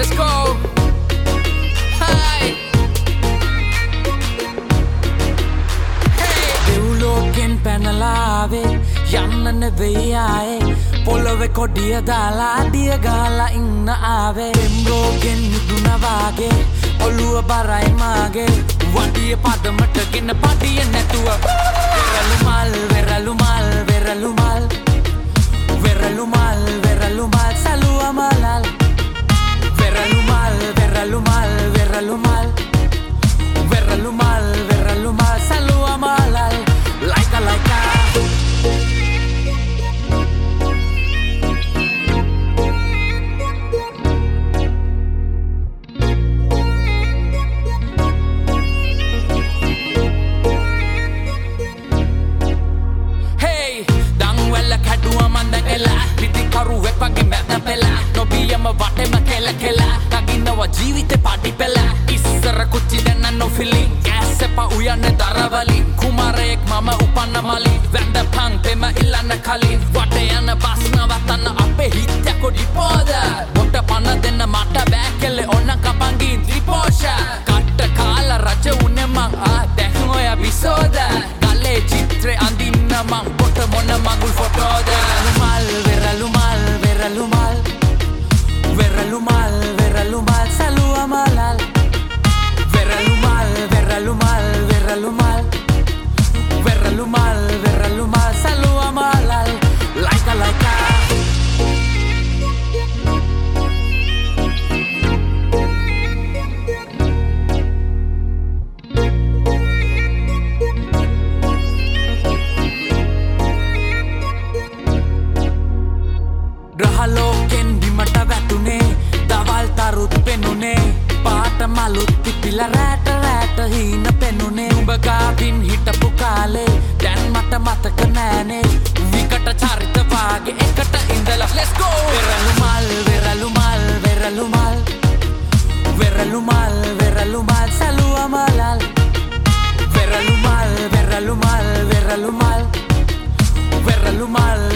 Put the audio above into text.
let's go. Hi. Hey. Devloken panalave, yanna neveyi aaye. Polove kodiya dala, diya gala inna aave. Devloken niduna wage, oluwa barai mage. Wadiya padamata ginna padiya natuwa. Veralumal, veralumal, veralumal. Veralumal, veralumal, salua malal. Veralumal, veralumal, veralumal. Veralumal, veralumal, salua malal. Laika, laika. ජීවිතේ party පෙළ ඉස්සර කුච්චි දැන්න නොෆිලින් gas එපා උයන්නේ දරවලින් කුමාරයෙක් මම උපන්න මලින් වැඳ පන් පෙම ඉල්ලන්න කලින් වට යන බස් නවත්තන්න අපේ හිත කොඩි පොද බොට පන දෙන්න මට බෑ කෙල්ලේ ඔන්න කපංගින් ත්‍රිපෝෂා කට්ට කාලා රජ උනේ මං දැන් ඔය විසෝද ගලේ චිත්‍රේ අඳින්න මං බොට මොන මගුල් ෆොටෝද රුමල් වෙරළුමල් වෙරළුමල් Veralumal, veralumal, salua malal. Veralumal, veralumal, veralumal. Veralumal, veralumal, salua malal. Laika, laika. Rahaloken bimata වැටුනේ දවල් තරුත් පෙනුනේ පාට මලුත් පිපිලා රැට රැට හීන පෙනුනේ උඹ ගාවින් හිටපු කාලේ දැන් මට මතක නෑනේ විකට චරිත වාගේ එකට ඉඳලා let's go වෙරළුමල් වෙරළුමල් වෙරළුමල් වෙරළුමල් වෙරළුමල් සලුවා මලල් වෙරළුමල් වෙරළුමල් වෙරළුමල් වෙරළුමල්